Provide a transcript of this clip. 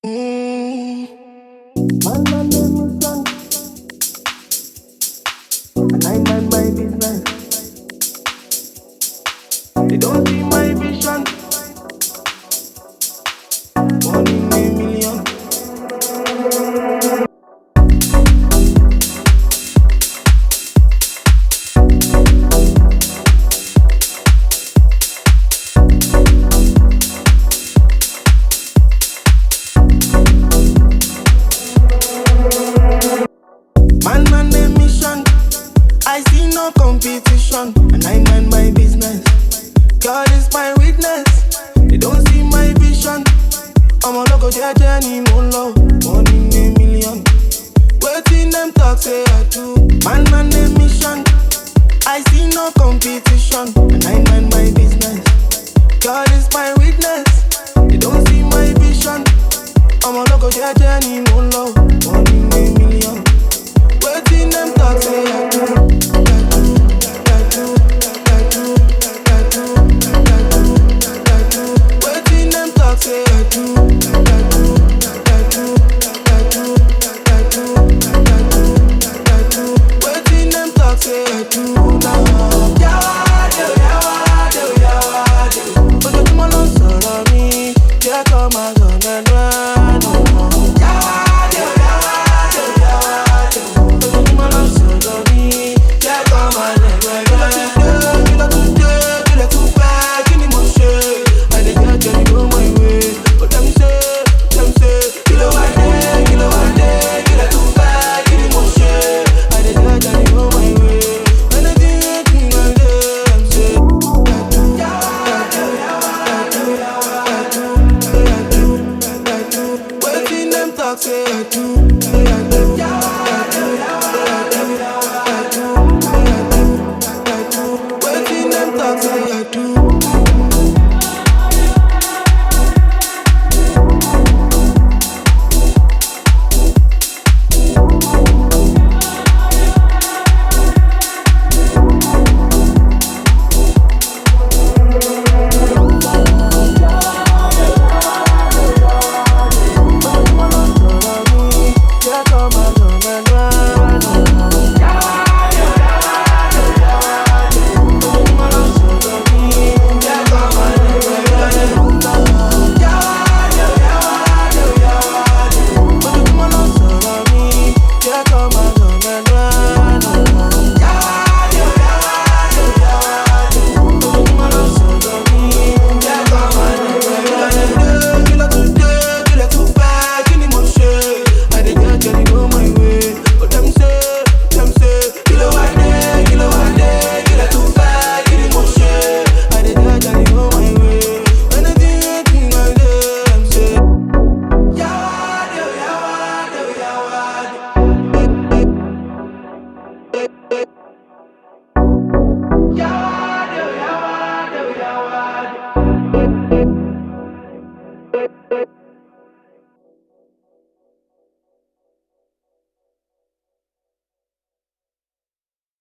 Man, name is son, and I mind my business. They don't see my vision. One in a million. Man, name mission. I see no competition, and I mind my business. God is my witness. They don't see my vision. I'm a local journey, moon low. One in a million. Waiting them talk, say I do. Man, name mission. I see no competition, and I mind my business. God is my witness. They don't see my vision. I'm a local journey, moon low. One in a million. Waiting them talk, say I do. Waiting them talk, say I do. Waiting them talk, say I do now. Ojoojúmọ́ ló ń sọ̀rọ̀ mi, jẹ́ kó máa sọ̀rọ̀ ẹnu ẹnu. Ojoojúmọ́ ló ń sọ̀rọ̀ mi, jẹ́ kó máa lẹ̀rọ ẹgbẹ́. Kí ló tún dé, kí ló tún fẹ́, kí ni mo ṣe? Àìlèjẹ́ ni ó mọ ìwé. Ó tẹ́ mi ṣe, kí ló wá dé, kí ló wá dé, kí ló tún fẹ́, kí ni mo ṣe? Àìlèjẹ́ ni ó mọ ìwé. Anything I do, I'm say, waiting them talk, say I do.